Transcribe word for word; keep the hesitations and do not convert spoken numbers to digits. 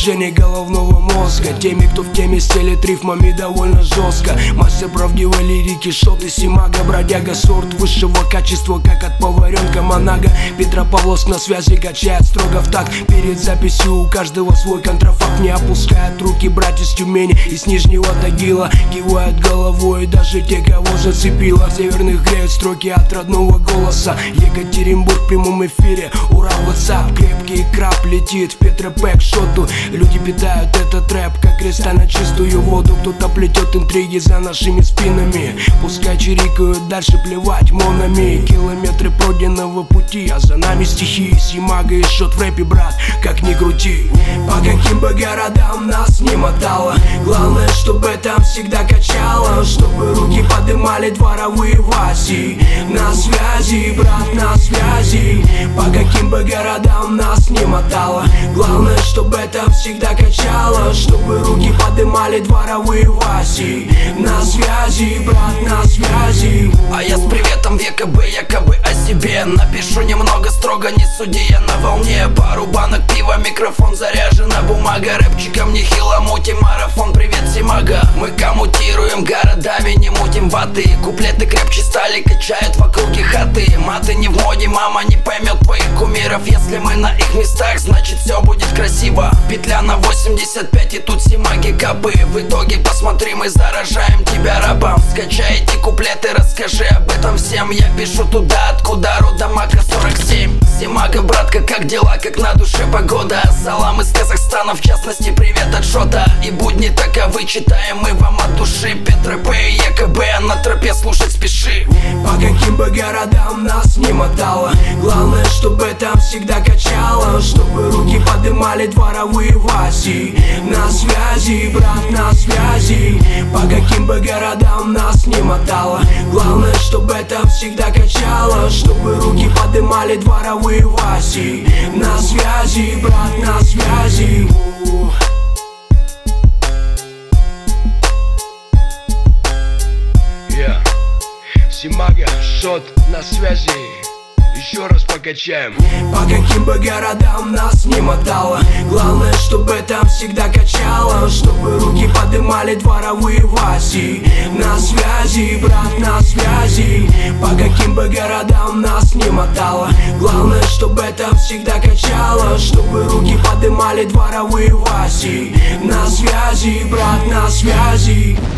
движение головного мозга. Теми, кто в теме, стелит рифмами довольно жестко. Мастер правдивой лирики, шот и Симага. Бродяга, сорт высшего качества, как от поваренка Монага. Петропавловск на связи, качает строго в такт. Перед записью у каждого свой контрафакт. Не опускают руки братья с Тюмени и с Нижнего Тагила. Кивают головой даже те, кого зацепило. В северных греют строки от родного голоса. Екатеринбург в прямом эфире, Урал, WhatsApp. Крепкий краб летит в Петропе к шоту. Люди питают этот рэп, как кристально чистую воду. Кто-то плетет интриги за нашими спинами. Пускай чирикают, дальше плевать монами. Километры пройденного пути, а за нами стихи. Симага и шот в рэпе, брат, как ни крути. По каким бы городам нас не мотало, главное, чтобы там всегда качало. Чтобы руки подымали дворовые Васи. На связи, брат, на связи. По каким бы городам нас не мотало, главное, чтобы там всегда качало. Чтобы руки подымали дворовые Васи. На связи, брат, на связи. А я с приветом века бы, якобы о себе напишу немного строго, не суди, я на волне. Пару банок пива, микрофон заряжена бумага. Рэпчиком нехило мутим, марафон, привет, Симага. Мы коммутируем городами, не мутим ваты. Куплеты крепче стали, качают вокруг и хаты. Маты не в моде, мама не поймет твоих кумиров. Если мы на их местах, значит все будет красиво. Петля на восемьдесят пять и тут Симаги капы. В итоге посмотри, мы заражаем тебя рапом. Скачай эти куплеты, расскажи об этом всем. Я пишу туда, откуда родом, АК сорок семь. Симага, братка, как дела, как на душе погода? Салам из Казахстана, в частности, привет от Шота. И будни таковы, читаем мы вам от души. Петропе и ЕКБ, на тропе слушать спеши. По каким бы городам нас не мотало, главное, чтобы там всегда качало. Чтобы руки подымали дворовые Васи. На связи, брат, на связи. По каким бы городам нас не мотало, главное, чтобы там всегда качало. Чтобы руки подымали дворовые Васи. На связи, брат, на связи. Yeah. Симага, шот на связи. Еще раз покачаем. По каким бы городам нас не мотало, главное, чтобы там всегда качало. Чтобы руки подымали дворовые Васи. На связи, брат, на связи. По каким бы городам нас не мотало, главное, чтобы там всегда качало. Чтобы руки подымали дворовые Васи. На связи, брат, на связи.